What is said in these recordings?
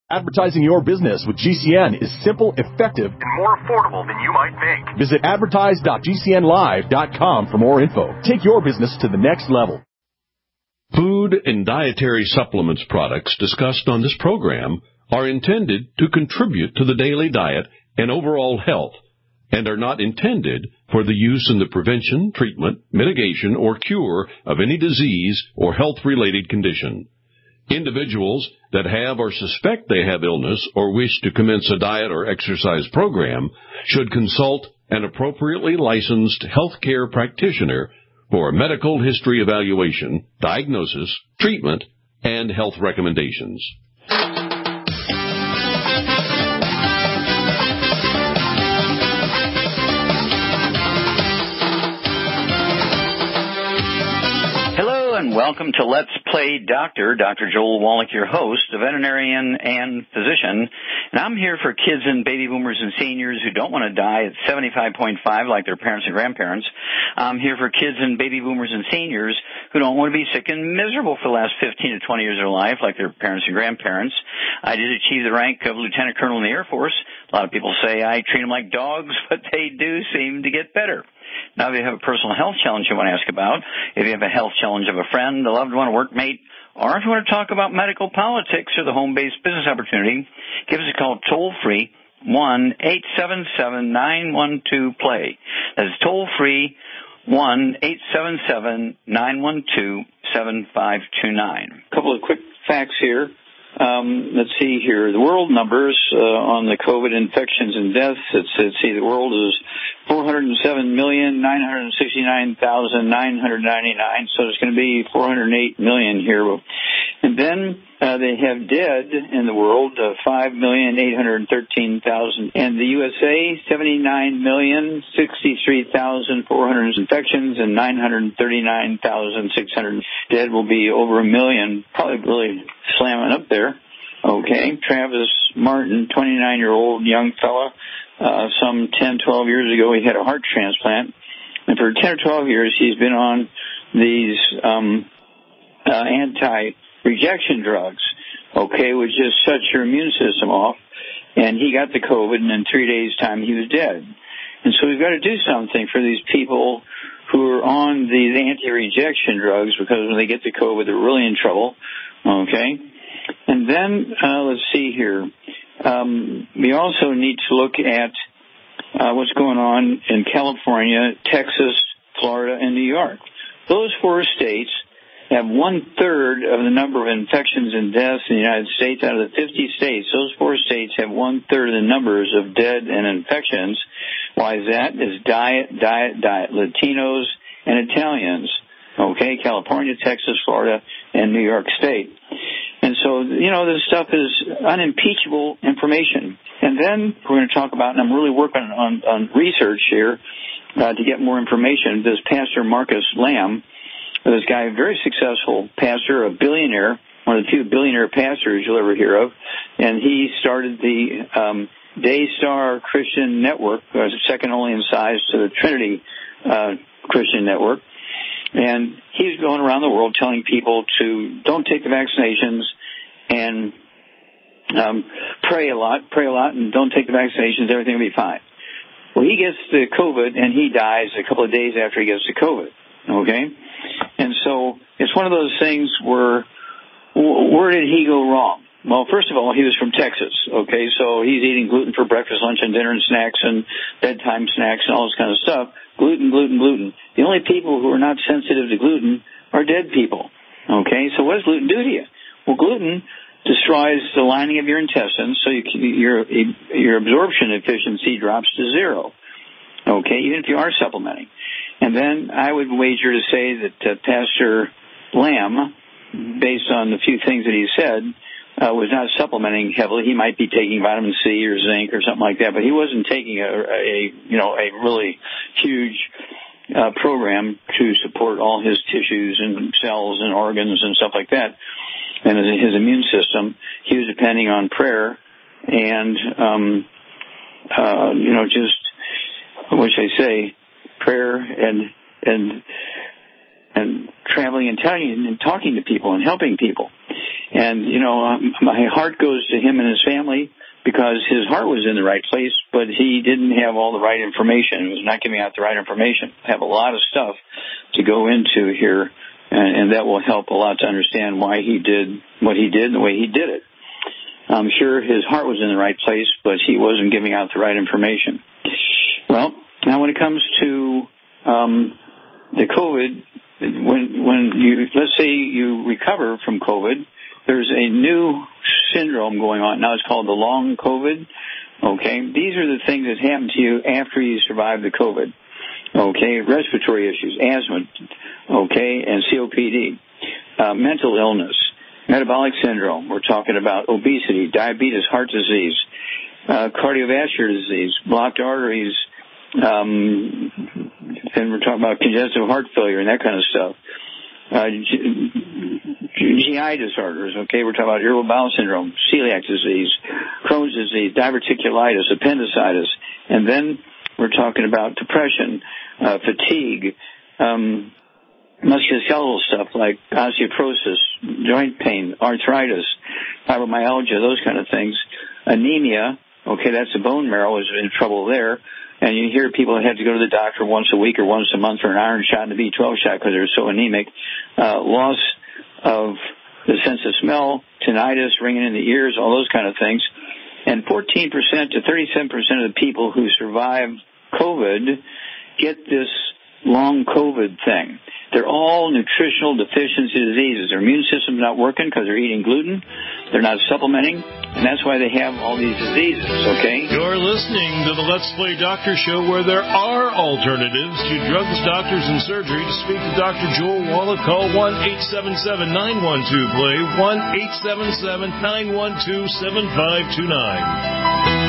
Advertising your business with GCN is simple, effective, and more affordable than you might think. Visit advertise.gcnlive.com for more info. Take your business to the next level. Food and dietary supplements products discussed on this program are intended to contribute to the daily diet and overall health and are not intended for the use in the prevention, treatment, mitigation, or cure of any disease or health-related condition. Individuals that have or suspect they have illness or wish to commence a diet or exercise program should consult an appropriately licensed healthcare practitioner for a medical history evaluation, diagnosis, treatment, and health recommendations. And welcome to Let's Play Doctor. Dr. Joel Wallach, your host, a veterinarian and physician. And I'm here for kids and baby boomers and seniors who don't want to die at 75.5 like their parents and grandparents. I'm here for kids and baby boomers and seniors who don't want to be sick and miserable for the last 15 to 20 years of their life like their parents and grandparents. I did achieve the rank of lieutenant colonel in the Air Force. A lot of people say I treat them like dogs, but they do seem to get better. Now, if you have a personal health challenge you want to ask about, if you have a health challenge of a friend, a loved one, a workmate, or if you want to talk about medical politics or the home-based business opportunity, give us a call toll-free, 1-877-912-PLAY. That is toll-free, 1-877-912-7529. A couple of quick facts here. Let's see here. The world numbers on the COVID infections and deaths. Let's see. The world is 407,969,999. So it's going to be 408 million here. And then they have dead in the world 5,813,000. And the USA 79,063,400 infections and 939,600 dead. Will be over a million. Probably really slamming up there. Okay, Travis Martin, 29-year-old young fella, some 10, 12 years ago, he had a heart transplant. And for 10 or 12 years, he's been on these anti-rejection drugs, okay, which just shuts your immune system off. And he got the COVID, and in 3 days' time, he was dead. And so we've got to do something for these people who are on these anti-rejection drugs, because when they get the COVID, they're really in trouble, okay? And then, let's see here. We also need to look at what's going on in California, Texas, Florida, and New York. Those four states have 1/3 of the number of infections and deaths in the United States. Out of the 50 states, those four states have 1/3 of the numbers of dead and infections. Why is that? It's diet, Latinos and Italians. Okay, California, Texas, Florida, and New York State. And so, this stuff is unimpeachable information. And then we're going to talk about, and I'm really working on research here to get more information, this Pastor Marcus Lamb, this guy, a very successful pastor, a billionaire, one of the few billionaire pastors you'll ever hear of, and he started the Daystar Christian Network, second only in size to the Trinity Christian Network. And he's going around the world telling people to don't take the vaccinations and pray a lot, and don't take the vaccinations, everything will be fine. Well, he gets the COVID, and he dies a couple of days after he gets the COVID, okay? And so it's one of those things where did he go wrong? Well, first of all, he was from Texas, okay? So he's eating gluten for breakfast, lunch, and dinner, and snacks, and bedtime snacks, and all this kind of stuff. Gluten. The only people who are not sensitive to gluten are dead people, okay? So what does gluten do to you? Well, gluten destroys the lining of your intestines, so your absorption efficiency drops to zero, okay, even if you are supplementing. And then I would wager to say that Pastor Lamb, based on the few things that he said, was not supplementing heavily. He might be taking vitamin C or zinc or something like that, but he wasn't taking a really huge program to support all his tissues and cells and organs and stuff like that, and his immune system. He was depending on prayer and, just what should I say, prayer and traveling and telling and talking to people and helping people. And, my heart goes to him and his family because his heart was in the right place, but he didn't have all the right information. He was not giving out the right information. I have a lot of stuff to go into here, and that will help a lot to understand why he did what he did and the way he did it. I'm sure his heart was in the right place, but he wasn't giving out the right information. Well, now when it comes to the COVID, let's say you recover from COVID, there's a new syndrome going on. Now it's called the long COVID. Okay, these are the things that happen to you after you survive the COVID. Okay, respiratory issues, asthma, okay, and COPD, mental illness, metabolic syndrome. We're talking about obesity, diabetes, heart disease, cardiovascular disease, blocked arteries, and we're talking about congestive heart failure and that kind of stuff. GI disorders, okay, we're talking about irritable bowel syndrome, celiac disease, Crohn's disease, diverticulitis, appendicitis, and then we're talking about depression, fatigue, musculoskeletal stuff like osteoporosis, joint pain, arthritis, fibromyalgia, those kind of things, anemia, okay, that's the bone marrow is in trouble there. And you hear people that have to go to the doctor once a week or once a month for an iron shot and a B12 shot because they're so anemic. Loss of the sense of smell, tinnitus, ringing in the ears, all those kind of things. And 14% to 37% of the people who survive COVID get this long COVID thing. They're all nutritional deficiency diseases. Their immune system's not working because they're eating gluten. They're not supplementing, and that's why they have all these diseases, okay? You're listening to the Let's Play Doctor Show, where there are alternatives to drugs, doctors, and surgery. To speak to Dr. Joel Wallach, call 1-877-912-PLAY, 1-877-912-7529.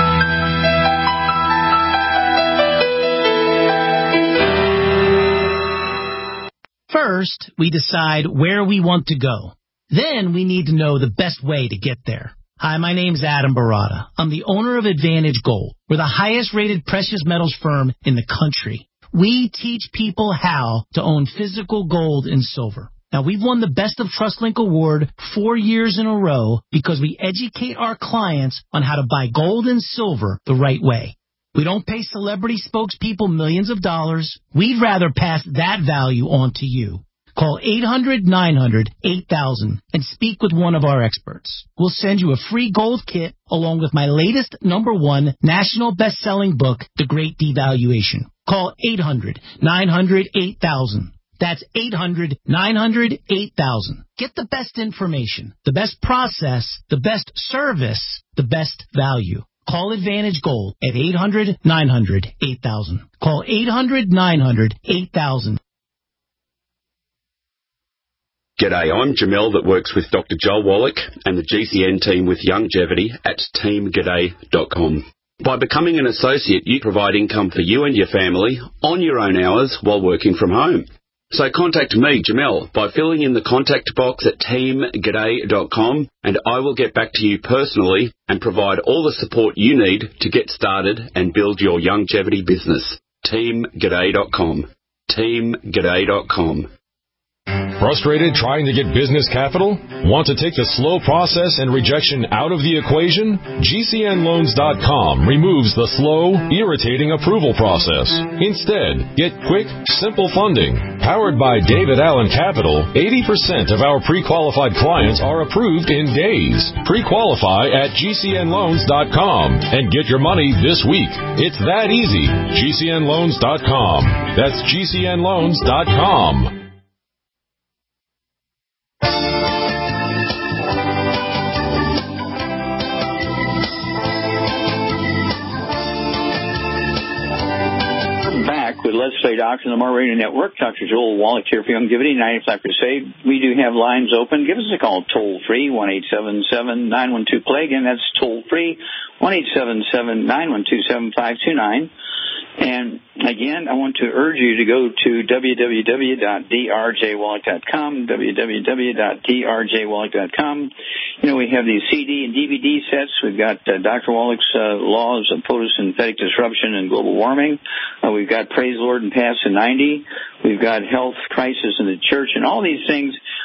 First, we decide where we want to go. Then we need to know the best way to get there. Hi, my name's Adam Barada. I'm the owner of Advantage Gold. We're the highest-rated precious metals firm in the country. We teach people how to own physical gold and silver. Now, we've won the Best of TrustLink Award 4 years in a row because we educate our clients on how to buy gold and silver the right way. We don't pay celebrity spokespeople millions of dollars. We'd rather pass that value on to you. Call 800-900-8000 and speak with one of our experts. We'll send you a free gold kit along with my latest #1 national best-selling book, The Great Devaluation. Call 800-900-8000. That's 800-900-8000. Get the best information, the best process, the best service, the best value. Call Advantage Gold at 800-900-8000. Call 800-900-8000. G'day, I'm Jamel that works with Dr. Joel Wallach and the GCN team with Longevity at teamg'day.com. By becoming an associate, you provide income for you and your family on your own hours while working from home. So contact me, Jamel, by filling in the contact box at teamg'day.com, and I will get back to you personally and provide all the support you need to get started and build your longevity business. teamg'day.com. teamg'day.com. Frustrated trying to get business capital? Want to take the slow process and rejection out of the equation? GCNloans.com removes the slow, irritating approval process. Instead, get quick, simple funding. Powered by David Allen Capital, 80% of our pre-qualified clients are approved in days. Pre-qualify at GCNloans.com and get your money this week. It's that easy. GCNloans.com. That's GCNloans.com. With Let's Play Doctor on the More Radio Network, Dr. Joel Wallach here for Longevity 95 Crusade. We do have lines open. Give us a call toll-free, 1-877-912-PLAY. Again, that's toll-free, 1-877-912-7529. And again, I want to urge you to go to www.drjwallach.com, www.drjwallach.com. You know, we have these CD and DVD sets. We've got Dr. Wallach's Laws of Photosynthetic Disruption and Global Warming. We've got Praise the Lord and Past the 90. We've got Health Crisis in the Church. And all these things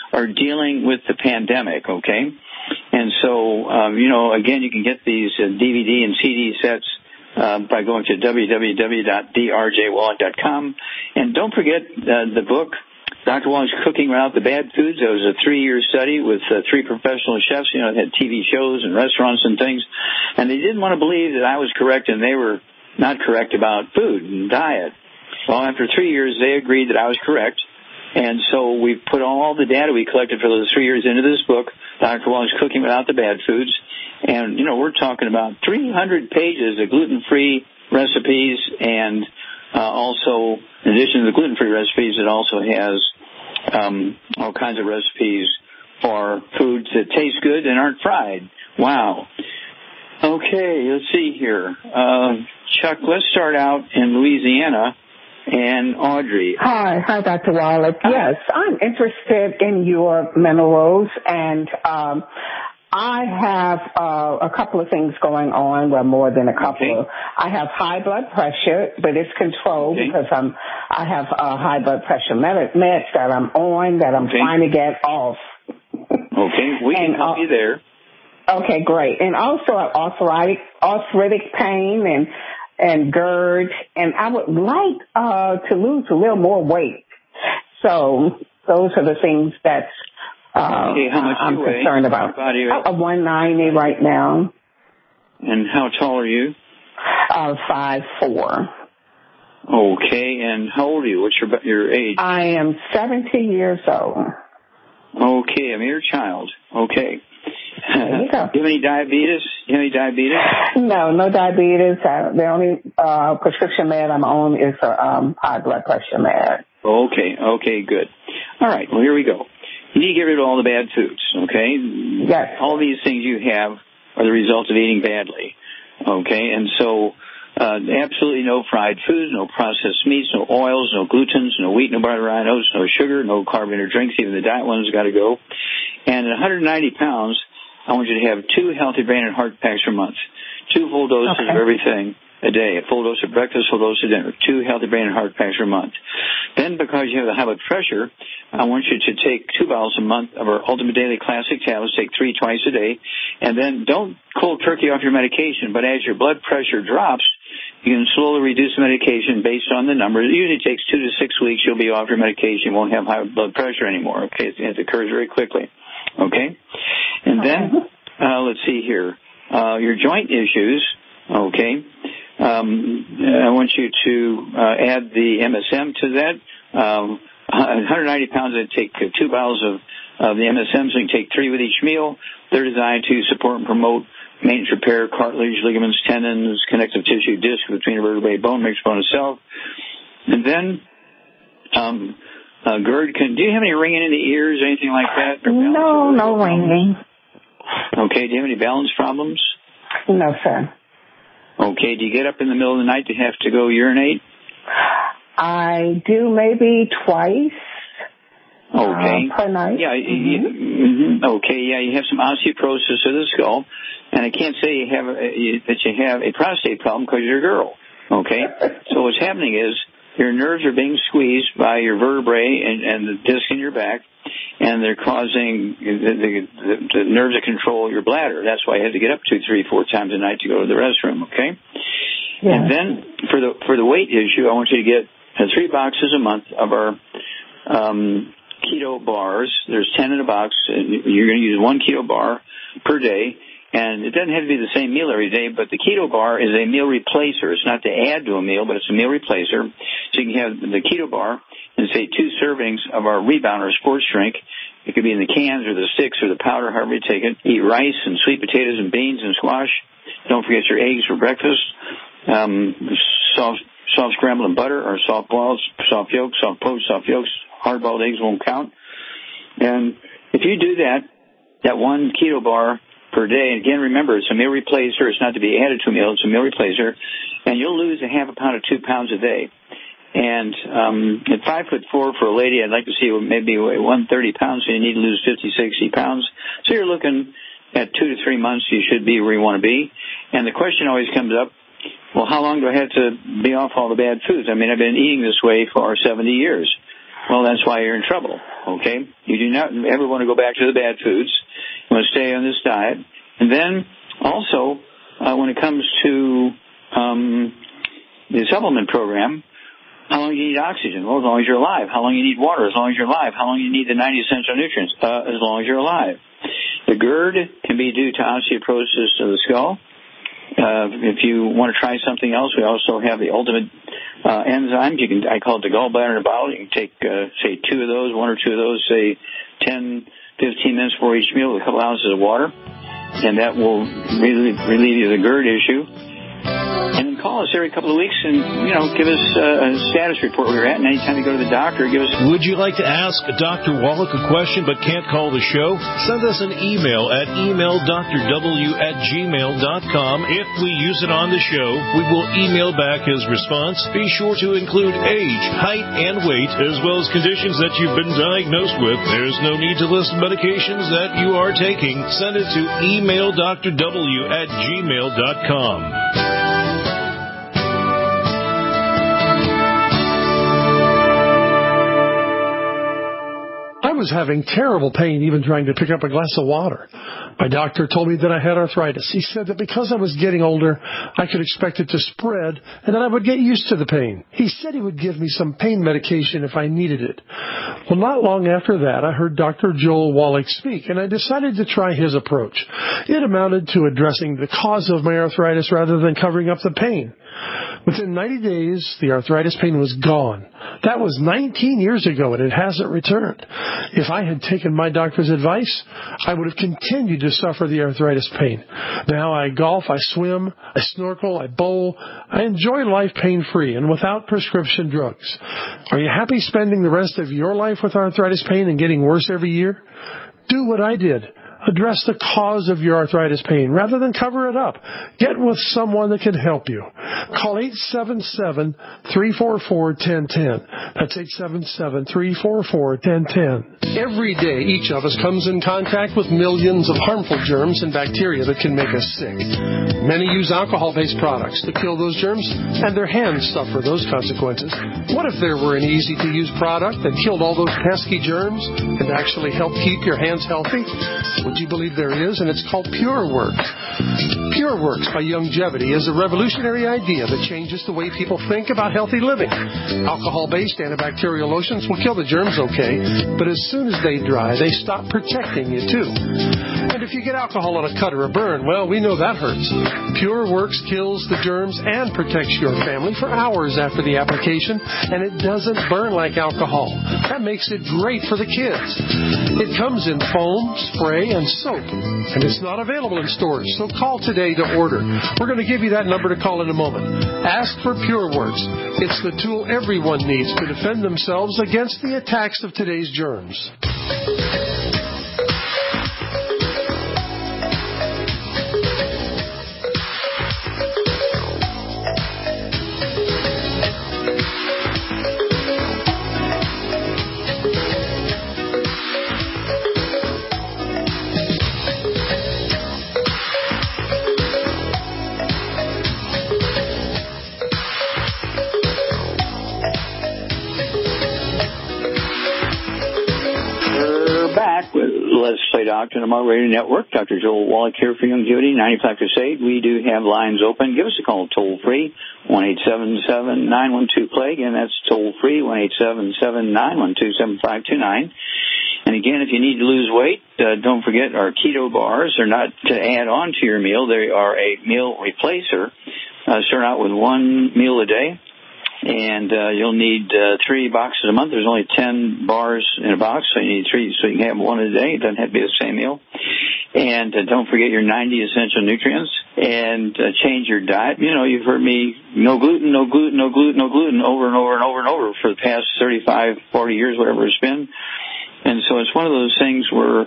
are dealing with the pandemic, okay? And so, again, you can get these DVD and CD sets by going to www.drjwallach.com. And don't forget the book, Dr. Wallach's Cooking Without the Bad Foods. It was a 3-year study with 3 professional chefs, that had TV shows and restaurants and things. And they didn't want to believe that I was correct and they were not correct about food and diet. Well, after 3 years, they agreed that I was correct. And so we put all the data we collected for those 3 years into this book, Dr. Wallach's Cooking Without the Bad Foods. And, we're talking about 300 pages of gluten-free recipes, and also, in addition to the gluten-free recipes, it also has all kinds of recipes for foods that taste good and aren't fried. Wow. Okay, let's see here. Chuck, let's start out in Louisiana. And Audrey. Hi, Dr. Wallach. Yes, I'm interested in your minerals, and I have a couple of things going on. Well, more than a couple. Okay. I have high blood pressure, but it's controlled because I have high blood pressure meds that I'm on that I'm trying to get off. Okay, we can help you there. Okay, great. And also arthritic pain and GERD, and I would like to lose a little more weight. So those are the things that how much I'm concerned about. 190 right now. And how tall are you? 5'4". Okay, and how old are you? What's your age? I am 70 years old. Okay, a mere child. Okay. There you go. Do you have any diabetes? No diabetes. The only prescription med I'm on is a high blood pressure med. Okay, good. All right, well, here we go. You need to get rid of all the bad foods, okay? Yes. All these things you have are the result of eating badly, okay? And so absolutely no fried foods, no processed meats, no oils, no glutens, no wheat, no butter, oats, no sugar, no carbonated drinks. Even the diet ones got to go. And at 190 pounds, I want you to have 2 healthy brain and heart packs per month, 2 full doses of everything a day, a full dose of breakfast, full dose of dinner, 2 healthy brain and heart packs per month. Then, because you have the high blood pressure, I want you to take 2 bottles a month of our Ultimate Daily Classic tablets, take 3 twice a day, and then don't cold turkey off your medication, but as your blood pressure drops, you can slowly reduce the medication based on the numbers. It usually takes 2 to 6 weeks. You'll be off your medication. You won't have high blood pressure anymore, okay? It occurs very quickly, okay? And then, let's see here, your joint issues, okay? I want you to add the MSM to that. 190 pounds, I'd take 2 bottles of the MSM, so you can take 3 with each meal. They're designed to support and promote maintenance, repair, cartilage, ligaments, tendons, connective tissue, disc between the vertebrae, bone, mixed bone itself. And then, GERD, do you have any ringing in the ears, anything like that? No ringing. Okay, do you have any balance problems? No, sir. Okay, do you get up in the middle of the night to have to go urinate? I do maybe twice. Okay. Per night. Yeah. Okay. Yeah, you have some osteoporosis of the skull, and I can't say that you have a prostate problem because you're a girl. Okay. So what's happening is your nerves are being squeezed by your vertebrae and the disc in your back, and they're causing the nerves that control your bladder. That's why you have to get up 2, 3, 4 times a night to go to the restroom. Okay. Yeah. And then for the weight issue, I want you to get 3 boxes a month of our keto bars. There's 10 in a box. You're going to use 1 keto bar per day. And it doesn't have to be the same meal every day, but the keto bar is a meal replacer. It's not to add to a meal, but it's a meal replacer. So you can have the keto bar and say 2 servings of our Rebound or sports drink. It could be in the cans or the sticks or the powder, however you take it. Eat rice and sweet potatoes and beans and squash. Don't forget your eggs for breakfast. Soft scrambled in butter or soft boiled, soft yolks, soft poached, soft yolks. Hard-boiled eggs won't count. And if you do that 1 keto bar per day, and again, remember, it's a meal replacer. It's not to be added to a meal. It's a meal replacer. And you'll lose a half a pound to 2 pounds a day. And at 5'4" for a lady, I'd like to see maybe 130 pounds, so you need to lose 50, 60 pounds. So you're looking at 2 to 3 months, you should be where you want to be. And the question always comes up, well, how long do I have to be off all the bad foods? I mean, I've been eating this way for 70 years. well, that's why you're in trouble, okay? You do not ever want to go back to the bad foods. You want to stay on this diet. And then also, when it comes to the supplement program, how long do you need oxygen? Well, as long as you're alive. How long do you need water? As long as you're alive. How long do you need the 90 essential nutrients? As long as you're alive. The GERD can be due to osteoporosis of the skull. If you want to try something else, we also have the ultimate enzymes. I call it the gallbladder in a bottle. You can take, say, 2 of those, 1 or 2 of those, say 10, 15 minutes before each meal with a couple ounces of water, and that will relieve you of the GERD issue. And then call us every couple of weeks and, give us a status report where you're at. And anytime you go to the doctor, give us... Would you like to ask Dr. Wallach a question but can't call the show? Send us an email at emaildrw@gmail.com. If we use it on the show, we will email back his response. Be sure to include age, height, and weight, as well as conditions that you've been diagnosed with. There's no need to list medications that you are taking. Send it to emaildrw@gmail.com. I was having terrible pain even trying to pick up a glass of water. My doctor told me that I had arthritis. He said that because I was getting older, I could expect it to spread and that I would get used to the pain. He said he would give me some pain medication if I needed it. Well, not long after that, I heard Dr. Joel Wallach speak, and I decided to try his approach. It amounted to addressing the cause of my arthritis rather than covering up the pain. Within 90 days, the arthritis pain was gone. That was 19 years ago, and it hasn't returned. If I had taken my doctor's advice, I would have continued to suffer the arthritis pain. Now I golf, I swim, I snorkel, I bowl. I enjoy life pain-free and without prescription drugs. Are you happy spending the rest of your life with arthritis pain and getting worse every year? Do what I did. Address the cause of your arthritis pain rather than cover it up. Get with someone that can help you. Call 877-344-1010. That's 877-344-1010. Every day, each of us comes in contact with millions of harmful germs and bacteria that can make us sick. Many use alcohol-based products to kill those germs, and their hands suffer those consequences. What if there were an easy-to-use product that killed all those pesky germs and actually helped keep your hands healthy? Would you believe there is? And it's called PureWorks. PureWorks by Youngevity is a revolutionary idea that changes the way people think about healthy living. Alcohol-based antibacterial lotions will kill the germs okay, but as soon as they dry, they stop protecting you too. And if you get alcohol on a cut or a burn, well, we know that hurts. PureWorks kills the germs and protects your family for hours after the application, and it doesn't burn like alcohol. That makes it great for the kids. It comes in foam, spray, and soap, and it's not available in stores, so call today to order. We're going to give you that number to call in a moment. Ask for PureWorks. It's the tool everyone needs to defend themselves against the attacks of today's germs. Doctor on our radio network. Dr. Joel Wallach here for Youngevity, 95 Crusade. We do have lines open. Give us a call toll-free, 1-877-912-PLAGUE, and that's toll-free, 1-877-912-7529. And again, if you need to lose weight, don't forget our keto bars are not to add on to your meal. They are a meal replacer. Start out with one meal a day. And you'll need 3 boxes a month. There's only 10 bars in a box, so you need 3, so you can have one a day. It doesn't have to be the same meal. And don't forget your 90 essential nutrients. And change your diet. You know, you've heard me, no gluten, no gluten, no gluten, no gluten, over and over and over and over for the past 35, 40 years, whatever it's been. And so it's one of those things where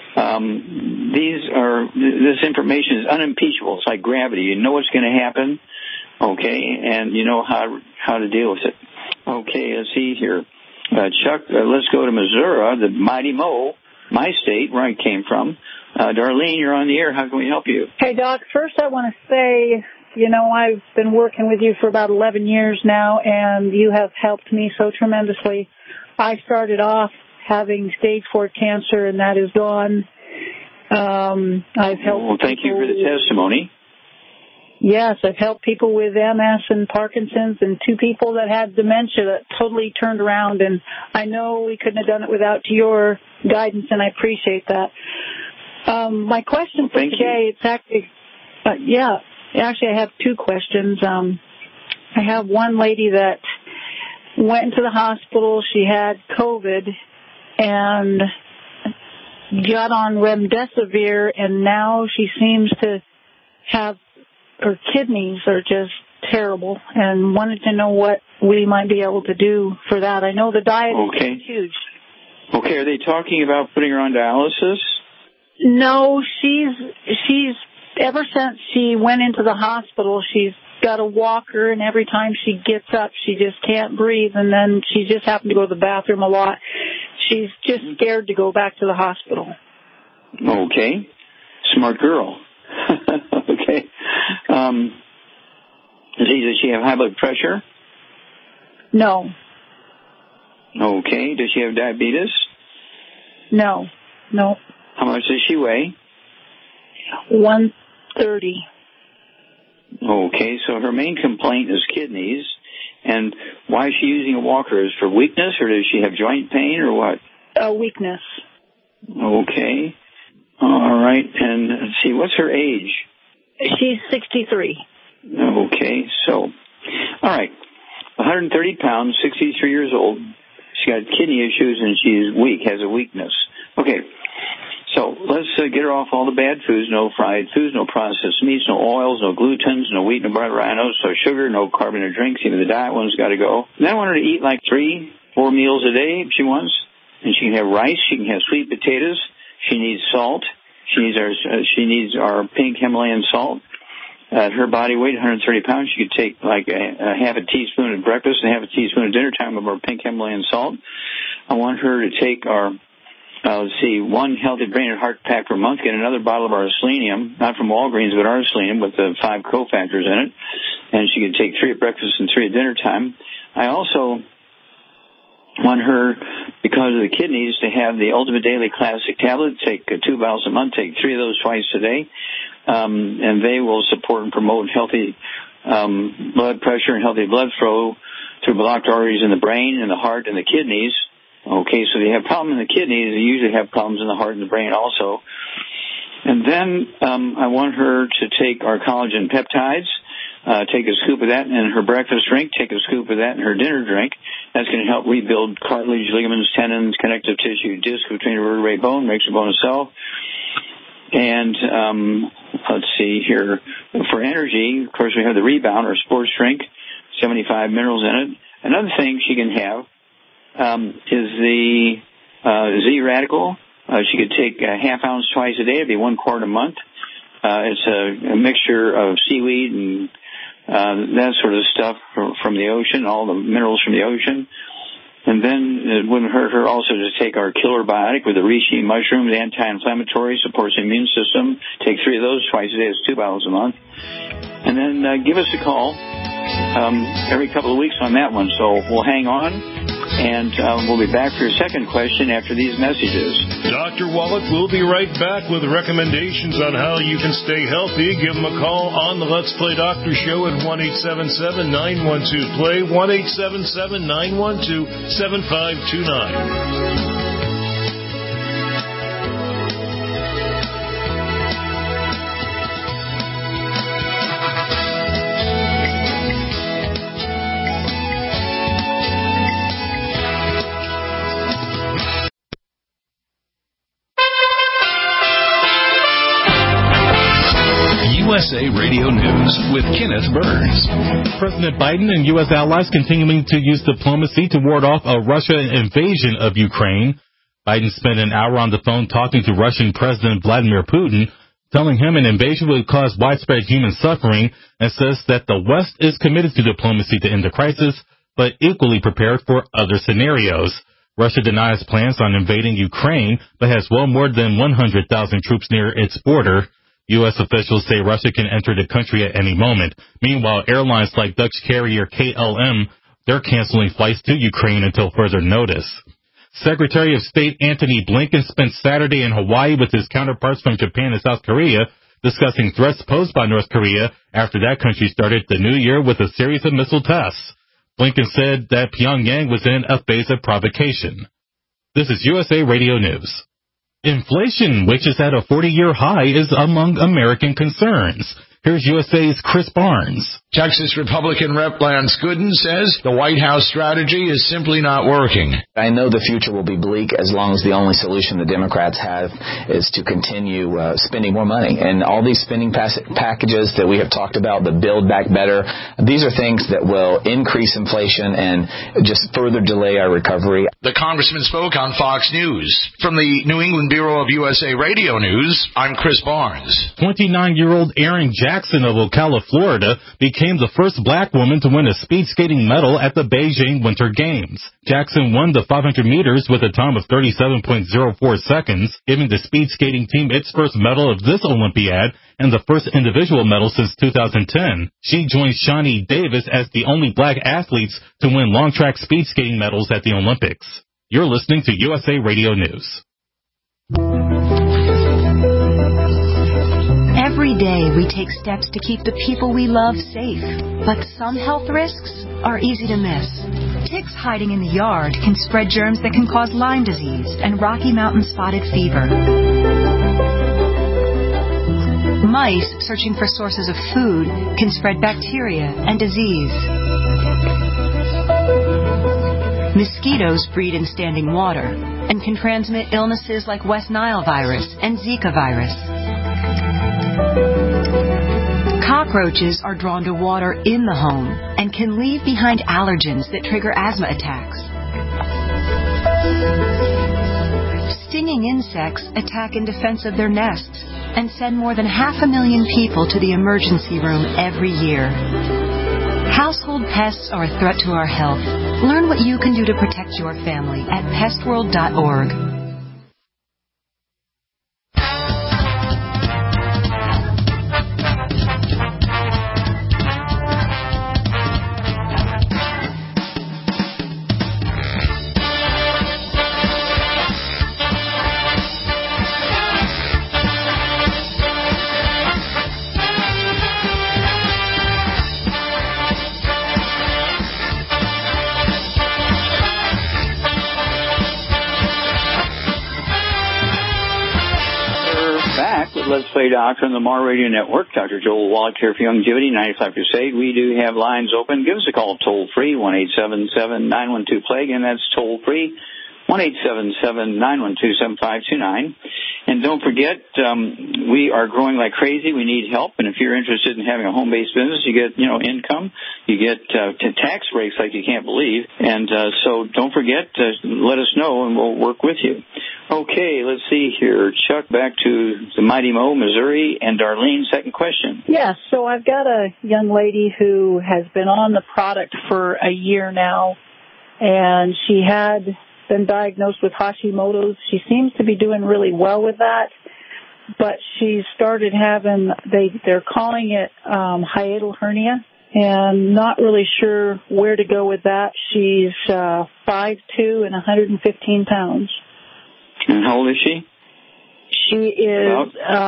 this information is unimpeachable. It's like gravity. You know what's going to happen. Okay, and you know how to deal with it. Okay, let's see here. Chuck, let's go to Missouri, the mighty Mo, my state, where I came from. Darlene, you're on the air. How can we help you? Hey, Doc, first I want to say, you know, I've been working with you for about 11 years now, and you have helped me so tremendously I started off having stage 4 cancer, and that is gone. I've helped. Well, thank you for the testimony. Yes, I've helped people with MS and Parkinson's, and 2 people that had dementia that totally turned around. And I know we couldn't have done it without your guidance, and I appreciate that. My question for today, it's actually, actually I have 2 questions. I have one lady that went into the hospital. She had COVID and got on remdesivir, and now she seems to have, her kidneys are just terrible, and wanted to know what we might be able to do for that. I know the diet is huge. Okay, are they talking about putting her on dialysis? No, she's ever since she went into the hospital, she's got a walker, and every time she gets up, she just can't breathe, and then she just happened to go to the bathroom a lot. She's just scared to go back to the hospital. Okay. Smart girl. Okay. Does she have high blood pressure? No. Okay. Does she have diabetes? No. How much does she weigh? 130. Okay, so her main complaint is kidneys. And why is she using a walker? Is it for weakness, or does she have joint pain, or what? Weakness. Okay. All right. And let's see, what's her age? She's 63. Okay, so, all right. 130 pounds, 63 years old. She got kidney issues, and she's weak, has a weakness. Okay. So let's get her off all the bad foods, no fried foods, no processed meats, no oils, no glutens, no wheat, no butter, rhinos, no sugar, no carbonated drinks. Even the diet one's got to go. And I want her to eat like 3-4 meals a day if she wants. And she can have rice. She can have sweet potatoes. She needs salt. She needs our pink Himalayan salt. At her body weight, 130 pounds, she could take like a half a teaspoon at breakfast and half a teaspoon at dinner time of our pink Himalayan salt. I want her to take our one healthy brain and heart pack per month, get another bottle of our selenium, not from Walgreens, but our selenium with the 5 cofactors in it. And she could take 3 at breakfast and 3 at dinner time. I also want her, because of the kidneys, to have the Ultimate Daily Classic tablet, take 2 bottles a month, take 3 of those twice a day. And they will support and promote healthy blood pressure and healthy blood flow through blocked arteries in the brain and the heart and the kidneys. Okay, so they have problems in the kidneys. They usually have problems in the heart and the brain also. And then I want her to take our collagen peptides, take a scoop of that in her breakfast drink, take a scoop of that in her dinner drink. That's going to help rebuild cartilage, ligaments, tendons, connective tissue, disc between her vertebrae bone, makes her bone itself. And let's see here. For energy, of course, we have the Rebound or sports drink, 75 minerals in it. Another thing she can have is the Z-Radical. She could take a half ounce twice a day. It'd be 1 quart a month. It's a mixture of seaweed and that sort of stuff from the ocean, all the minerals from the ocean. And then it wouldn't hurt her also to take our killer biotic with the reishi mushrooms, anti-inflammatory, supports the immune system. Take 3 of those twice a day. It's 2 bottles a month. And then give us a call every couple of weeks on that one. So we'll hang on, and we'll be back for your second question after these messages. Dr. Wallach will be right back with recommendations on how you can stay healthy. Give him a call on the Let's Play Doctor Show at 1-877-912-PLAY, 1-877-912-7529. USA Radio News with Kenneth Burns. President Biden and U.S. allies continuing to use diplomacy to ward off a Russian invasion of Ukraine. Biden spent an hour on the phone talking to Russian President Vladimir Putin, telling him an invasion would cause widespread human suffering, and says that the West is committed to diplomacy to end the crisis, but equally prepared for other scenarios. Russia denies plans on invading Ukraine, but has well more than 100,000 troops near its border. U.S. officials say Russia can enter the country at any moment. Meanwhile, airlines like Dutch carrier KLM, they're canceling flights to Ukraine until further notice. Secretary of State Antony Blinken spent Saturday in Hawaii with his counterparts from Japan and South Korea, discussing threats posed by North Korea after that country started the new year with a series of missile tests. Blinken said that Pyongyang was in a phase of provocation. This is USA Radio News. Inflation, which is at a 40-year high, is among American concerns. Here's USA's Chris Barnes. Texas Republican Rep. Lance Gooden says the White House strategy is simply not working. I know the future will be bleak as long as the only solution the Democrats have is to continue spending more money. And all these spending packages that we have talked about, the Build Back Better, these are things that will increase inflation and just further delay our recovery. The congressman spoke on Fox News. From the New England Bureau of USA Radio News, I'm Chris Barnes. 29-year-old Erin Jackson of Ocala, Florida, became the first black woman to win a speed skating medal at the Beijing Winter Games. Jackson won the 500 meters with a time of 37.04 seconds, giving the speed skating team its first medal of this Olympiad and the first individual medal since 2010. She joins Shawnee Davis as the only black athletes to win long track speed skating medals at the Olympics. You're listening to USA Radio News. Every day we take steps to keep the people we love safe, but some health risks are easy to miss. Ticks hiding in the yard can spread germs that can cause Lyme disease and Rocky Mountain spotted fever. Mice searching for sources of food can spread bacteria and disease. Mosquitoes breed in standing water and can transmit illnesses like West Nile virus and Zika virus. Cockroaches are drawn to water in the home and can leave behind allergens that trigger asthma attacks. Stinging insects attack in defense of their nests and send more than 500,000 people to the emergency room every year. Household pests are a threat to our health. Learn what you can do to protect your family at pestworld.org. Let's Play Doctor on the MAR Radio Network. Dr. Joel Wallach here for Longevity 95 Crusade. We do have lines open. Give us a call toll-free, 1-877-912-PLAGUE, and that's toll-free, 1-877-912-7529. And don't forget, we are growing like crazy. We need help. And if you're interested in having a home-based business, you get, income. You get tax breaks like you can't believe. And so don't forget, let us know, and we'll work with you. Okay, let's see here. Chuck, back to the Mighty Mo, Missouri, and Darlene, second question. Yes, so I've got a young lady who has been on the product for a year now, and she had been diagnosed with Hashimoto's. She seems to be doing really well with that, but she started having, they're calling it hiatal hernia, and not really sure where to go with that. She's 5'2" and 115 pounds. And how old is she? She is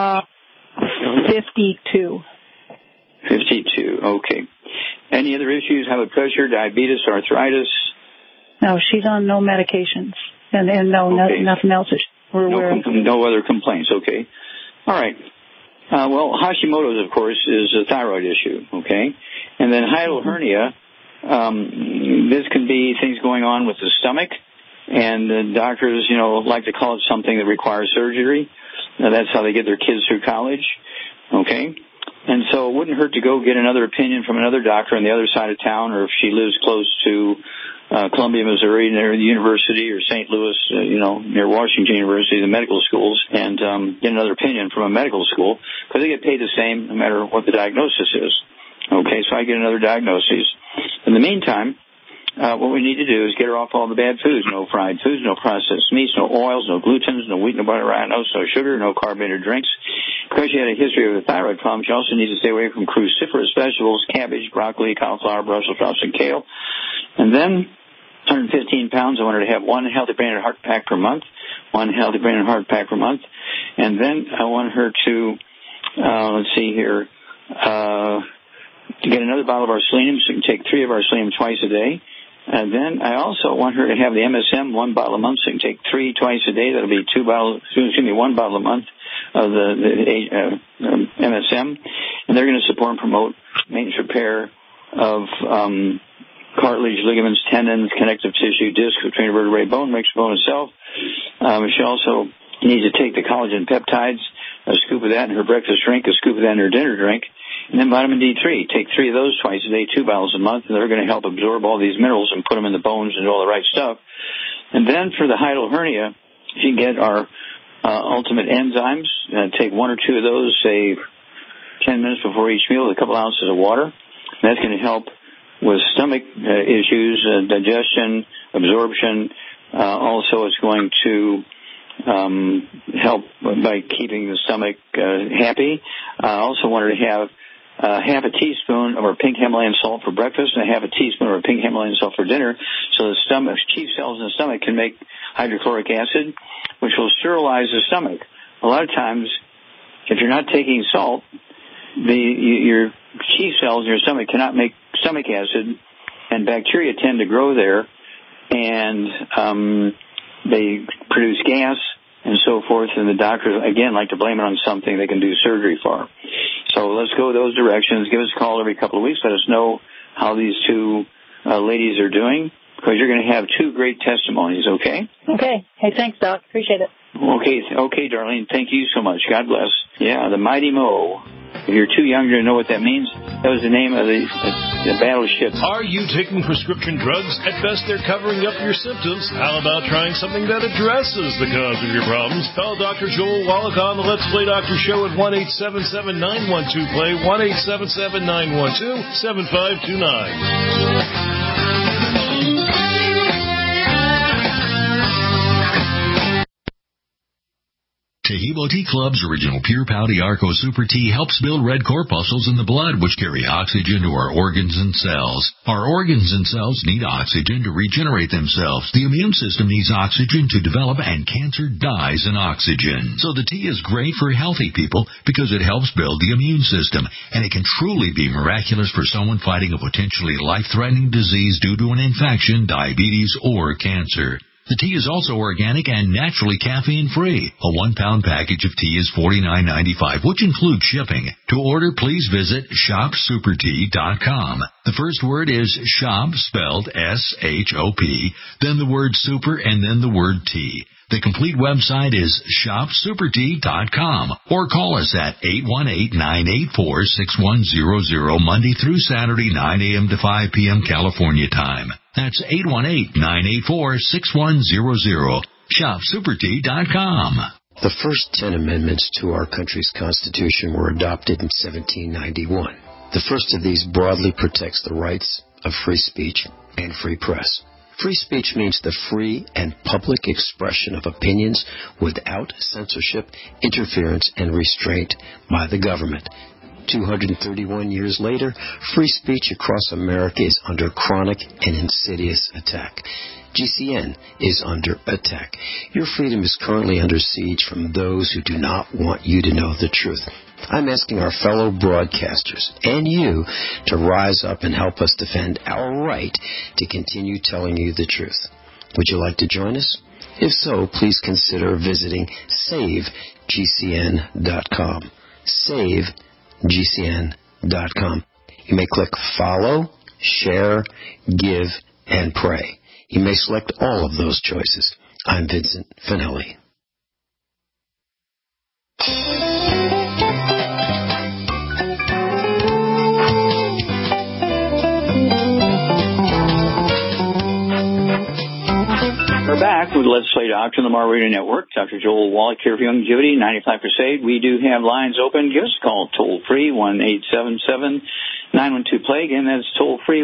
52. 52, okay. Any other issues? High blood pressure, diabetes, arthritis? No, she's on no medications, and no, okay. Nothing else we're aware of. No other complaints, okay. All right. Well, Hashimoto's, of course, is a thyroid issue, okay? And then hiatal hernia, this can be things going on with the stomach, and the doctors, like to call it something that requires surgery. Now, that's how they get their kids through college, okay? And so it wouldn't hurt to go get another opinion from another doctor on the other side of town, or if she lives close to Columbia, Missouri, near the university, or St. Louis, near Washington University, the medical schools, and get another opinion from a medical school, because they get paid the same no matter what the diagnosis is. Okay, so I get another diagnosis. In the meantime, what we need to do is get her off all the bad foods. No fried foods, no processed meats, no oils, no glutens, no wheat, no butter, no sugar, no carbonated drinks. Because she had a history of a thyroid problem, she also needs to stay away from cruciferous vegetables, cabbage, broccoli, cauliflower, Brussels sprouts, and kale. And then 115 pounds. I want her to have one Healthy Brain and Heart Pack per month, one Healthy Brain and Heart Pack per month. And then I want her to, let's see here, to get another bottle of our selenium, so you can take 3 of our selenium twice a day. And then I also want her to have the MSM, 1 bottle a month, so you can take 3 twice a day. That'll be 1 bottle a month of the MSM. And they're going to support and promote maintenance repair of cartilage, ligaments, tendons, connective tissue, disc, between vertebrae, bone, mixed bone itself. She also needs to take the collagen peptides, a scoop of that in her breakfast drink, a scoop of that in her dinner drink. And then vitamin D3. Take 3 of those twice a day, 2 bottles a month, and they're going to help absorb all these minerals and put them in the bones and do all the right stuff. And then for the hiatal hernia, if you can get our ultimate enzymes, take 1 or 2 of those, say 10 minutes before each meal with a couple ounces of water. That's going to help with stomach issues, digestion, absorption. Also, it's going to help by keeping the stomach happy. I also wanted to have half a teaspoon of our pink Himalayan salt for breakfast and a half a teaspoon of our pink Himalayan salt for dinner, so the stomach, chief cells in the stomach can make hydrochloric acid, which will sterilize the stomach. A lot of times, if you're not taking salt, your chief cells in your stomach cannot make stomach acid, and bacteria tend to grow there, and they produce gas and so forth, and the doctors, again, like to blame it on something they can do surgery for. So let's go those directions. Give us a call every couple of weeks. Let us know how these 2 ladies are doing, because you're going to have 2 great testimonies, okay? Okay. Hey, thanks, Doc. Appreciate it. Okay, Darlene. Thank you so much. God bless. Yeah, the Mighty Mo. If you're too young to know what that means, that was the name of the battleship. Are you taking prescription drugs? At best, they're covering up your symptoms. How about trying something that addresses the cause of your problems? Call Dr. Joel Wallach on the Let's Play Doctor Show at 1-877-912-PLAY, 1-877-912-7529. Tahibo Tea Club's original Pure Pouty Arco Super Tea helps build red corpuscles in the blood, which carry oxygen to our organs and cells. Our organs and cells need oxygen to regenerate themselves. The immune system needs oxygen to develop, and cancer dies in oxygen. So the tea is great for healthy people because it helps build the immune system, and it can truly be miraculous for someone fighting a potentially life-threatening disease due to an infection, diabetes, or cancer. The tea is also organic and naturally caffeine-free. A 1-pound package of tea is $49.95, which includes shipping. To order, please visit shopsupertea.com. The first word is shop, spelled S-H-O-P, then the word super, and then the word tea. The complete website is shopsupertea.com, or call us at 818-984-6100 Monday through Saturday, 9 a.m. to 5 p.m. California time. That's 818-984-6100. Shopsupertea.com. The first 10 amendments to our country's Constitution were adopted in 1791. The first of these broadly protects the rights of free speech and free press. Free speech means the free and public expression of opinions without censorship, interference, and restraint by the government. 231 years later, free speech across America is under chronic and insidious attack. GCN is under attack. Your freedom is currently under siege from those who do not want you to know the truth. I'm asking our fellow broadcasters and you to rise up and help us defend our right to continue telling you the truth. Would you like to join us? If so, please consider visiting SaveGCN.com. SaveGCN.com. You may click follow, share, give, and pray. You may select all of those choices. I'm Vincent Finelli. We're back with Let's Play Doctor on the Mar Radio Network. Dr. Joel Wallach here for Longevity, 95 Crusade. We do have lines open. Give us a call toll-free, 1-877-912-PLAY. Again, that's toll-free,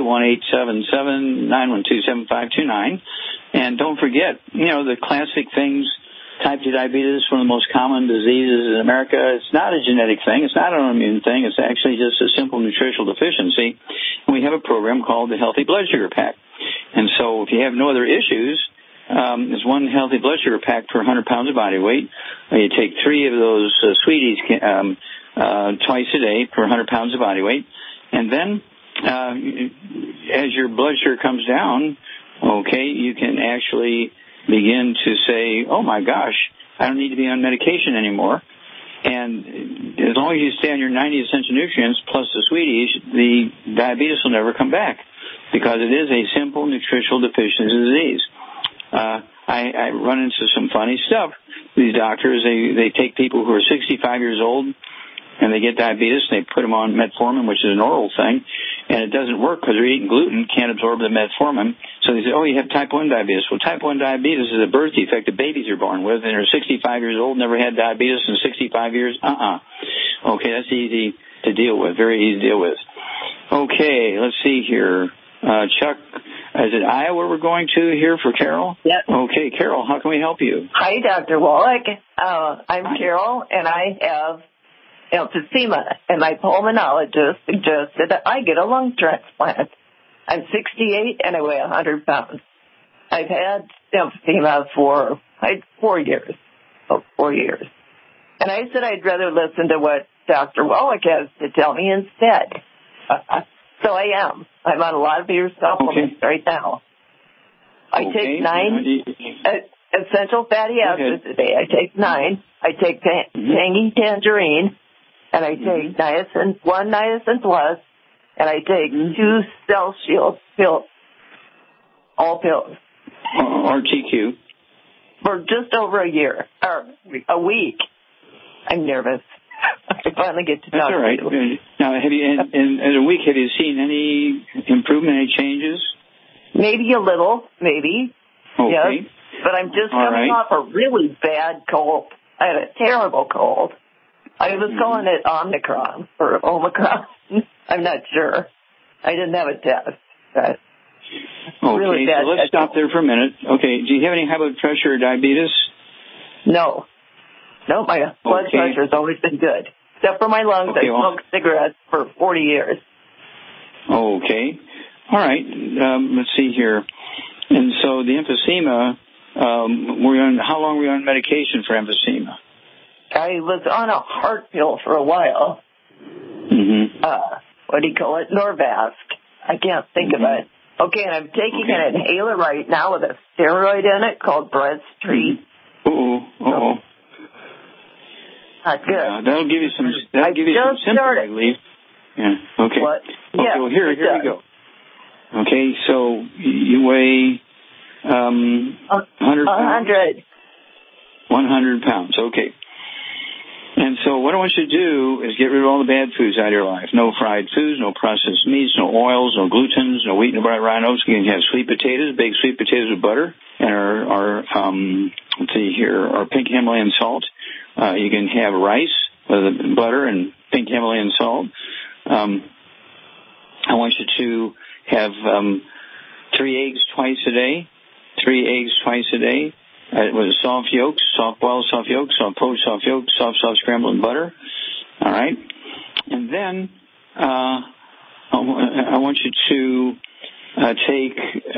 1-877-912-7529. And don't forget, the classic things, type 2 diabetes, one of the most common diseases in America. It's not a genetic thing. It's not an autoimmune thing. It's actually just a simple nutritional deficiency. And we have a program called the Healthy Blood Sugar Pack. And so if you have no other issues, there's one healthy blood sugar pack per 100 pounds of body weight. You take 3 of those sweeties twice a day per 100 pounds of body weight. And then as your blood sugar comes down, okay, you can actually begin to say, oh, my gosh, I don't need to be on medication anymore. And as long as you stay on your 90 essential nutrients plus the sweeties, the diabetes will never come back because it is a simple nutritional deficiency disease. I run into some funny stuff. These doctors, they take people who are 65 years old and they get diabetes and they put them on metformin, which is an oral thing, and it doesn't work because they're eating gluten, can't absorb the metformin. So they say, oh, you have type 1 diabetes. Well, type 1 diabetes is a birth defect that babies are born with, and they're 65 years old, never had diabetes in 65 years. Okay, that's easy to deal with, very easy to deal with. Okay, let's see here. Chuck, is it Iowa we're going to here for Carol? Yep. Okay, Carol, how can we help you? Hi, Dr. Wallach. I'm Carol, and I have emphysema, and my pulmonologist suggested that I get a lung transplant. I'm 68, and I weigh 100 pounds. I've had emphysema for 4 years. And I said I'd rather listen to what Dr. Wallach has to tell me instead. So I am. I'm on a lot of your supplements right now. I take 9 essential fatty acids a day. I take 9. I take tangy tangerine, and I take one niacin plus, and I take 2 Cell Shield pills, all pills. RTQ. For just over a year, or a week. I'm nervous. I finally get to talk. That's all right. Now, have you in a week? Have you seen any improvement, any changes? Maybe a little, maybe. Okay. Yes, but I'm just coming off a really bad cold. I had a terrible cold. I was calling it Omicron or Omicron. I'm not sure. I didn't have a test. But really bad. So let's stop there for a minute. Okay. Do you have any high blood pressure or diabetes? No. No, my blood pressure's always been good. Except for my lungs. I smoked cigarettes for 40 years. Okay. All right. Let's see here. And so the emphysema, how long were you on medication for emphysema? I was on a heart pill for a while. Mm-hmm. What do you call it? Norvasc. I can't think of it. Okay, and I'm taking an inhaler right now with a steroid in it called Breztri. Uh-oh. Not good. That'll give you some symptoms, I believe. Yeah. Okay. What? Okay, well, here we go. Okay, so you weigh 100 pounds? 100 pounds, okay. And so what I want you to do is get rid of all the bad foods out of your life. No fried foods, no processed meats, no oils, no glutens, no wheat, no bright rhinos. You can have sweet potatoes, baked sweet potatoes with butter, and our pink Himalayan salt. You can have rice with butter and pink Himalayan salt. I want you to have 3 eggs twice a day. 3 eggs twice a day. With soft yolks, soft boiled soft yolks, soft poached soft yolks, soft scrambled in butter. All right. And then I want you to take,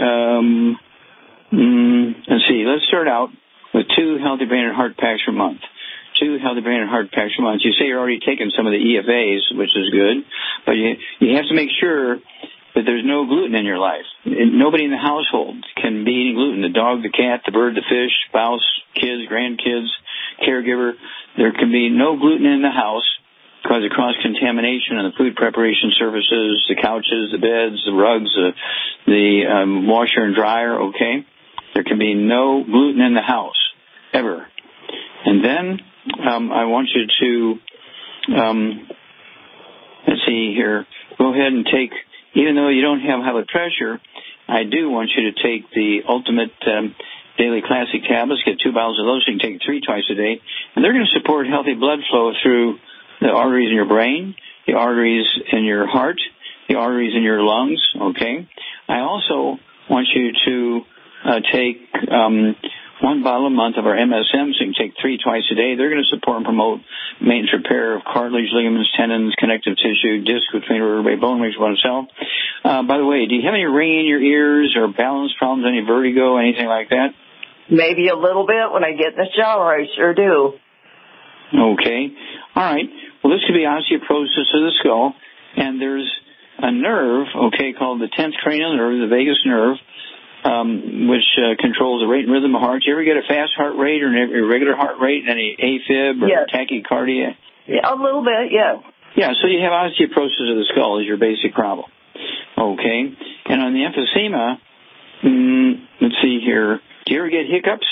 let's see, let's start out with 2 healthy brain and heart packs per month. 2 healthy brain and heart packs per month. You say you're already taking some of the EFAs, which is good, but you have to make sure that there's no gluten in your life. Nobody in the household can be eating gluten. The dog, the cat, the bird, the fish, spouse, kids, grandkids, caregiver. There can be no gluten in the house because of cross-contamination in the food preparation surfaces, the couches, the beds, the rugs, the washer and dryer, okay? There can be no gluten in the house, ever. And then I want you to, let's see here, go ahead and take, even though you don't have high blood pressure, I do want you to take the Ultimate Daily Classic tablets. Get 2 bottles of those. So you can take 3 twice a day. And they're going to support healthy blood flow through the arteries in your brain, the arteries in your heart, the arteries in your lungs, okay? I also want you to take 1 bottle a month of our MSM, so you can take 3 twice a day. They're going to support and promote maintenance repair of cartilage, ligaments, tendons, connective tissue, disc between vertebrae, bone, which one cell. By the way, do you have any ringing in your ears or balance problems, any vertigo, anything like that? Maybe a little bit when I get in the shower. I sure do. Okay. All right. Well, this could be osteoporosis of the skull, and there's a nerve, called the 10th cranial nerve, the vagus nerve, which controls the rate and rhythm of heart. Do you ever get a fast heart rate or an irregular heart rate, any AFib or tachycardia? Yeah, a little bit, yes. Yeah, so you have osteoporosis of the skull is your basic problem. Okay. And on the emphysema, let's see here. Do you ever get hiccups?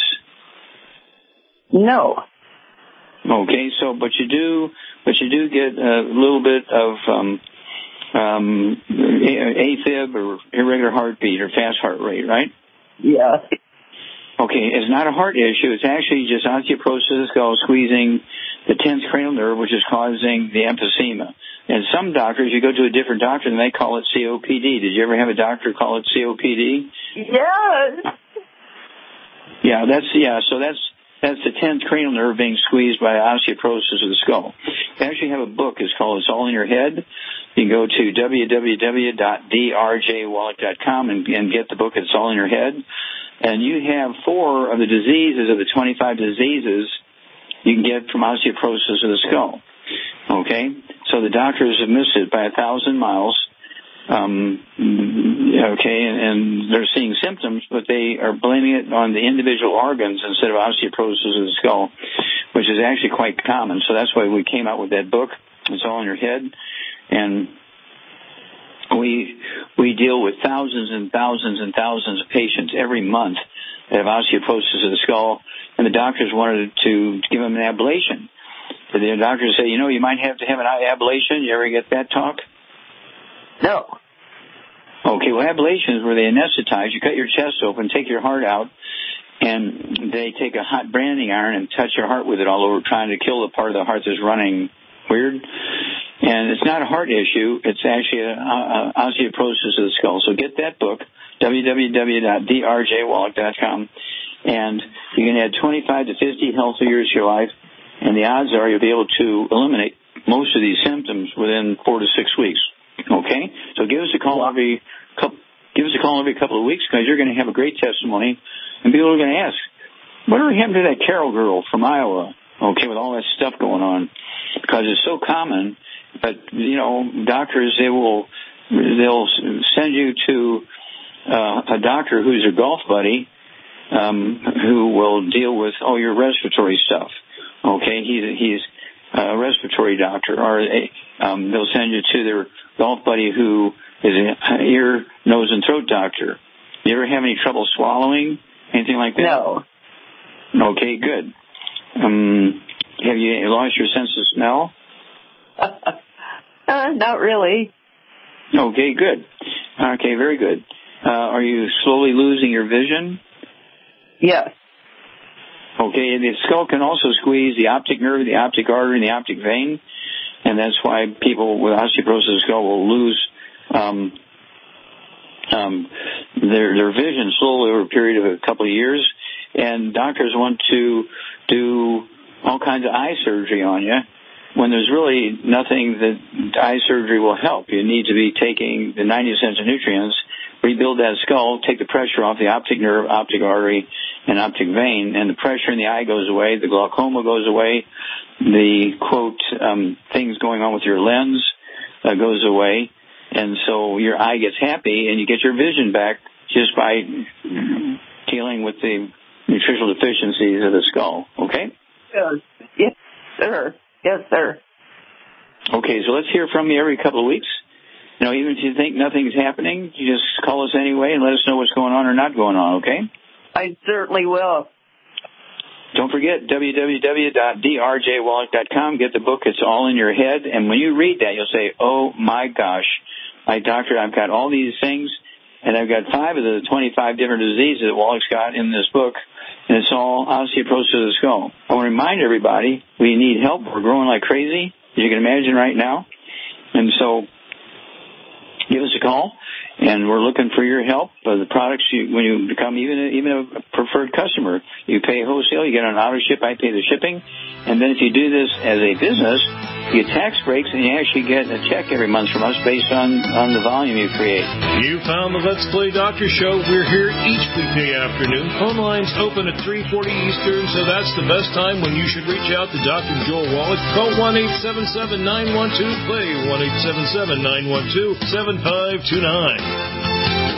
No. Okay, so but you do get a little bit of AFib or irregular heartbeat or fast heart rate, right? Yeah. Okay, it's not a heart issue. It's actually just osteoporosis of the skull squeezing the 10th cranial nerve, which is causing the emphysema. And some doctors, you go to a different doctor and they call it COPD. Did you ever have a doctor call it COPD? Yes. So that's the 10th cranial nerve being squeezed by osteoporosis of the skull. They actually have a book. It's called It's All in Your Head. You can go to www.drjwallach.com and get the book It's All in Your Head. And you have 4 of the diseases of the 25 diseases you can get from osteoporosis of the skull. Okay? So the doctors have missed it by 1,000 miles. And they're seeing symptoms, but they are blaming it on the individual organs instead of osteoporosis of the skull, which is actually quite common. So that's why we came out with that book. It's All in Your Head. And we deal with thousands and thousands and thousands of patients every month that have osteoporosis of the skull, and the doctors wanted to give them an ablation. So the doctors say, you might have to have an eye ablation. You ever get that talk? No. Okay, well, ablation is where they anesthetize. You cut your chest open, take your heart out, and they take a hot branding iron and touch your heart with it all over, trying to kill the part of the heart that's running weird. And it's not a heart issue. It's actually osteoporosis of the skull. So get that book, www.drjwallach.com, and you can add 25 to 50 healthy years to your life, and the odds are you'll be able to eliminate most of these symptoms within 4 to 6 weeks. Okay? So give us a call every couple of weeks, because you're going to have a great testimony, and people are going to ask, whatever happened to that Carol girl from Iowa? Okay, with all that stuff going on, because it's so common. But doctors, they'll send you to a doctor who's a golf buddy, who will deal with all your respiratory stuff. Okay, he's a respiratory doctor, or they'll send you to their golf buddy who is an ear, nose, and throat doctor. You ever have any trouble swallowing? Anything like that? No. Okay, good. Have you lost your sense of smell? Not really. Okay, good. Okay, very good. Are you slowly losing your vision? Yes. Okay, the skull can also squeeze the optic nerve, the optic artery, and the optic vein, and that's why people with osteoporosis of the skull will lose their vision slowly over a period of a couple of years. And doctors want to do all kinds of eye surgery on you when there's really nothing that eye surgery will help. You need to be taking the 90 cents of nutrients, rebuild that skull, take the pressure off the optic nerve, optic artery, and optic vein, and the pressure in the eye goes away, the glaucoma goes away, the, quote, things going on with your lens goes away, and so your eye gets happy, and you get your vision back just by dealing with the nutritional deficiencies of the skull, okay? Yes, sir. Yes, sir. Okay, so let's hear from you every couple of weeks. Even if you think nothing's happening, you just call us anyway and let us know what's going on or not going on, okay? I certainly will. Don't forget, www.drjwallach.com. Get the book. It's All in Your Head. And when you read that, you'll say, oh, my gosh, doctor, I've got all these things, and I've got 5 of the 25 different diseases that Wallach's got in this book, and it's all osteoporosis of the skull. I want to remind everybody, we need help. We're growing like crazy, as you can imagine right now. And so give us a call, And we're looking for your help. The products, when you become even a preferred customer, you pay wholesale, you get an auto ship, I pay the shipping. And then if you do this as a business, you get tax breaks, and you actually get a check every month from us based on the volume you create. You found the Let's Play Doctor Show. We're here each weekday afternoon. Phone lines open at 3:40 Eastern, so that's the best time when you should reach out to Dr. Joel Wallach. Call 1-877-912-PLAY, 1-877-912-7529.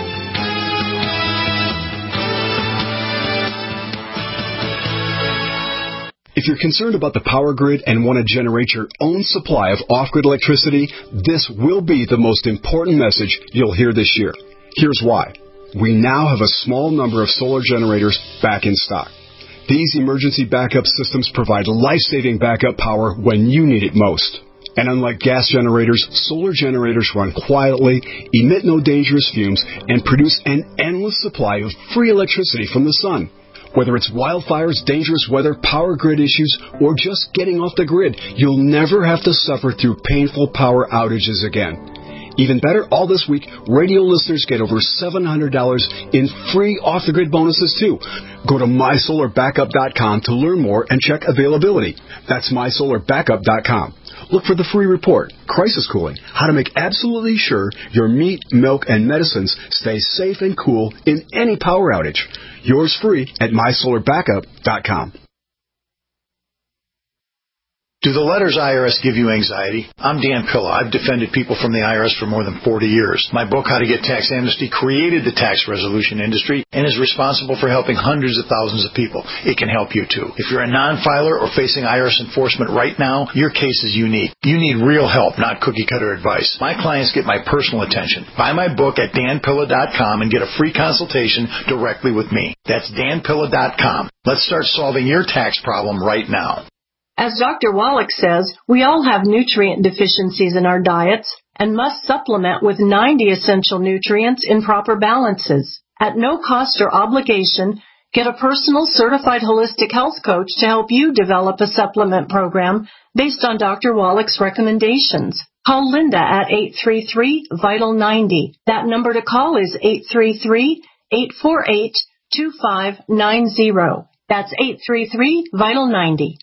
If you're concerned about the power grid and want to generate your own supply of off-grid electricity, this will be the most important message you'll hear this year. Here's why. We now have a small number of solar generators back in stock. These emergency backup systems provide life-saving backup power when you need it most. And unlike gas generators, solar generators run quietly, emit no dangerous fumes, and produce an endless supply of free electricity from the sun. Whether it's wildfires, dangerous weather, power grid issues, or just getting off the grid, you'll never have to suffer through painful power outages again. Even better, all this week, radio listeners get over $700 in free off-the-grid bonuses, too. Go to MySolarBackup.com to learn more and check availability. That's MySolarBackup.com. Look for the free report, Crisis Cooling, how to make absolutely sure your meat, milk, and medicines stay safe and cool in any power outage. Yours free at MySolarBackup.com. Do the letters IRS give you anxiety? I'm Dan Pilla. I've defended people from the IRS for more than 40 years. My book, How to Get Tax Amnesty, created the tax resolution industry and is responsible for helping hundreds of thousands of people. It can help you, too. If you're a non-filer or facing IRS enforcement right now, your case is unique. You need real help, not cookie-cutter advice. My clients get my personal attention. Buy my book at danpilla.com and get a free consultation directly with me. That's danpilla.com. Let's start solving your tax problem right now. As Dr. Wallach says, we all have nutrient deficiencies in our diets and must supplement with 90 essential nutrients in proper balances. At no cost or obligation, get a personal certified holistic health coach to help you develop a supplement program based on Dr. Wallach's recommendations. Call Linda at 833-VITAL-90. That number to call is 833-848-2590. That's 833-VITAL-90.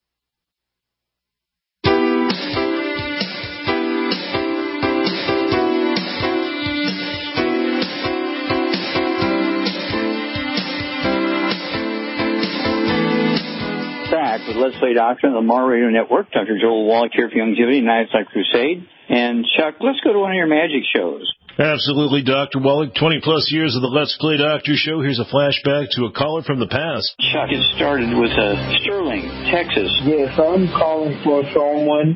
With Let's Play Doctor on the Mar Radio Network. Dr. Joel Wallach here for Youngevity, United Side Crusade. And Chuck, let's go to one of your magic shows. Absolutely, Dr. Wallach. 20-plus years of the Let's Play Doctor show. Here's a flashback to a caller from the past. Chuck, it started with Sterling, Texas. Yes, I'm calling for someone,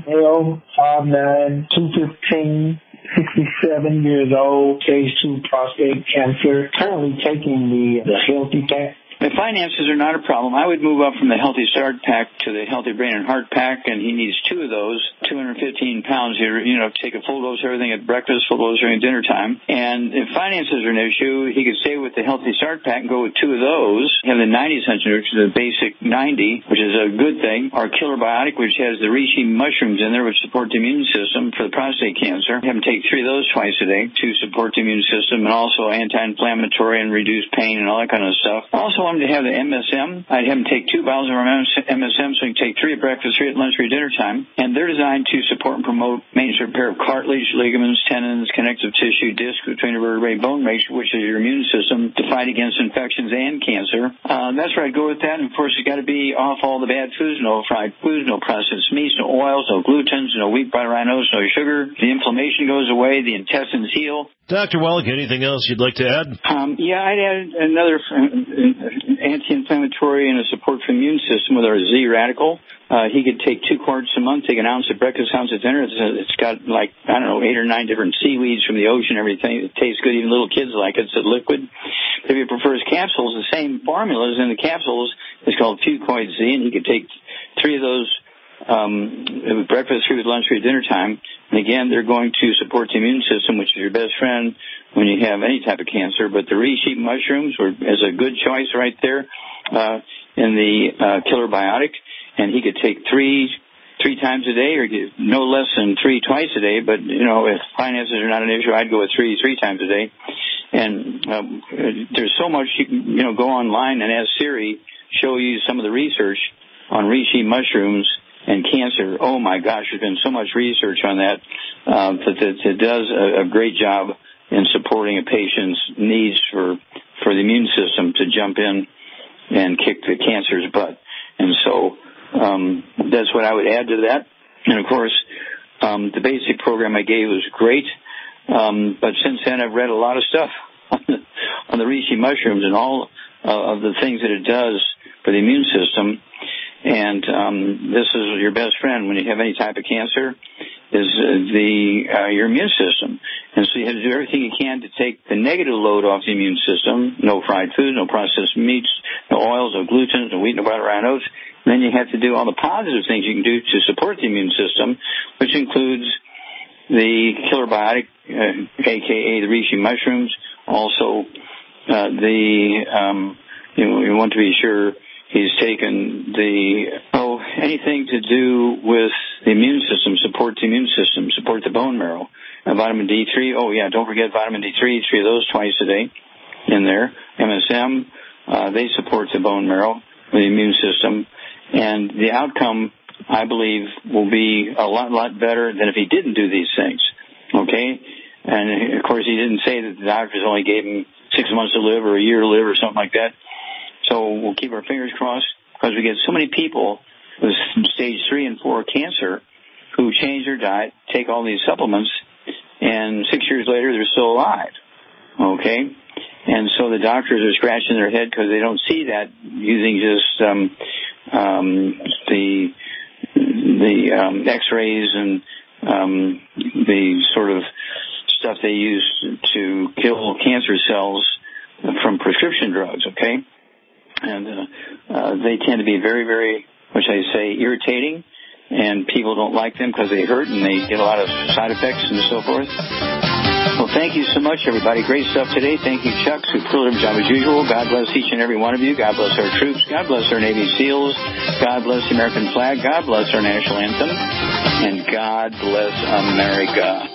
L59215. 67 years old, stage 2 prostate cancer, currently taking the Healthy Pack. The finances are not a problem. I would move up from the Healthy Start Pack to the Healthy Brain and Heart Pack, and he needs 2 of those, 215 pounds here, take a full dose of everything at breakfast, full dose during dinner time. And if finances are an issue, he could stay with the Healthy Start Pack and go with 2 of those, have the 90 essential nutrients, the basic 90, which is a good thing, or Killer Biotic, which has the reishi mushrooms in there, which support the immune system for the prostate cancer. Have him take 3 of those twice a day to support the immune system, and also anti-inflammatory and reduce pain and all that kind of stuff. Also, to have the MSM. I'd have him take 2 bottles of MSM, so he can take 3 at breakfast, 3 at lunch, 3 at dinner time. And they're designed to support and promote maintenance repair of cartilage, ligaments, tendons, connective tissue, disc between the vertebrae, bone race, which is your immune system, to fight against infections and cancer. That's where I'd go with that. And of course, it's got to be off all the bad foods, no fried foods, no processed meats, no oils, no glutens, no wheat, butter, rhinos, no sugar. The inflammation goes away, the intestines heal. Dr. Wallach, anything else you'd like to add? I'd add another anti-inflammatory and a support for the immune system with our Z Radical. He could take 2 quarts a month, take an ounce at breakfast, ounce at dinner. It's got 8 or 9 different seaweeds from the ocean, everything. It tastes good. Even little kids like it. It's a liquid. If he prefers capsules, the same formula is in the capsules. It's called Fucoid Z, and he could take 3 of those breakfast, 3 with lunch, 3 at dinner time. And again, they're going to support the immune system, which is your best friend when you have any type of cancer. But the reishi mushrooms is a good choice right there in the Killer Biotic. And he could take 3 3 times a day, or no less than 3 twice a day. But, if finances are not an issue, I'd go with 3 times a day. And there's so much you can, go online and ask Siri, show you some of the research on reishi mushrooms and cancer. Oh, my gosh, there's been so much research on that it does a great job in supporting a patient's needs for the immune system to jump in and kick the cancer's butt. And so that's what I would add to that. And, of course, the basic program I gave was great. But since then, I've read a lot of stuff on the reishi mushrooms and all of the things that it does for the immune system. And this is your best friend when you have any type of cancer, is your immune system. And so you have to do everything you can to take the negative load off the immune system. No fried food, no processed meats, no oils, no gluten, no wheat, no butter, rye, oats. And then you have to do all the positive things you can do to support the immune system, which includes the killer biotic, a.k.a. the reishi mushrooms. Also, you want to be sure he's taken anything to do with the immune system, support the immune system, support the bone marrow. Vitamin D3, don't forget vitamin D3, 3 of those twice a day in there. MSM, they support the bone marrow, the immune system. And the outcome, I believe, will be a lot better than if he didn't do these things. Okay? And, of course, he didn't say that the doctors only gave him 6 months to live or a year to live or something like that. So we'll keep our fingers crossed, because we get so many people with stage 3 and 4 cancer who change their diet, take all these supplements, and 6 years later they're still alive. Okay? And so the doctors are scratching their head because they don't see that using just the X-rays and the sort of stuff they use to kill cancer cells from prescription drugs. Okay? And they tend to be very, very, what should I say, irritating, and people don't like them because they hurt and they get a lot of side effects and so forth. Well, thank you so much, everybody. Great stuff today. Thank you, Chuck. Superlative job as usual. God bless each and every one of you. God bless our troops. God bless our Navy SEALs. God bless the American flag. God bless our national anthem. And God bless America.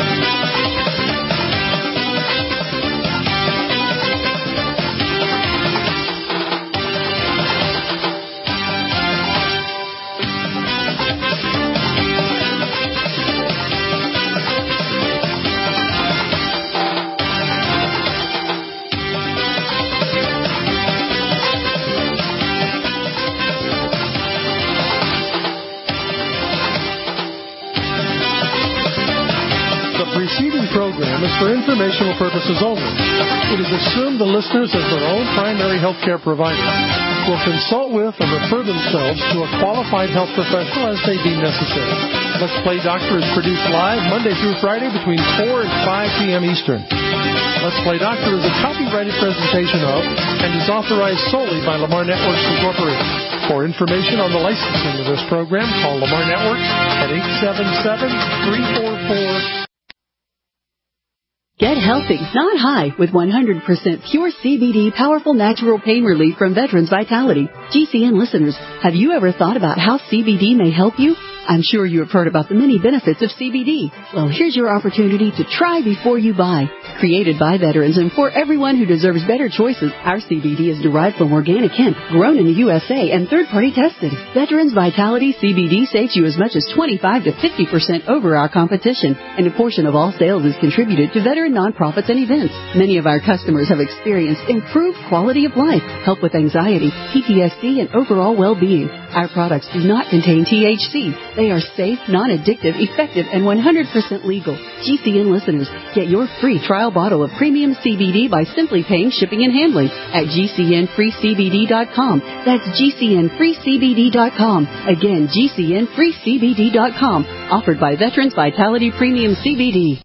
Program is for informational purposes only. It is assumed the listeners, as their own primary health care provider, will consult with or refer themselves to a qualified health professional as they deem necessary. Let's Play Doctor is produced live Monday through Friday between 4 and 5 p.m. Eastern. Let's Play Doctor is a copyrighted presentation of and is authorized solely by Lamar Networks Incorporated. For information on the licensing of this program, call Lamar Networks at 877-344. Get healthy, not high, with 100% pure CBD powerful natural pain relief from Veterans Vitality. GCN listeners, have you ever thought about how CBD may help you? I'm sure you have heard about the many benefits of CBD. Well, here's your opportunity to try before you buy. Created by veterans and for everyone who deserves better choices, our CBD is derived from organic hemp, grown in the USA, and third-party tested. Veterans Vitality CBD saves you as much as 25 to 50% over our competition, and a portion of all sales is contributed to veteran nonprofits and events. Many of our customers have experienced improved quality of life, help with anxiety, PTSD, and overall well-being. Our products do not contain THC. They are safe, non-addictive, effective, and 100% legal. GCN listeners, get your free trial bottle of premium CBD by simply paying shipping and handling at GCNFreeCBD.com. That's GCNFreeCBD.com. Again, GCNFreeCBD.com. Offered by Veterans Vitality Premium CBD.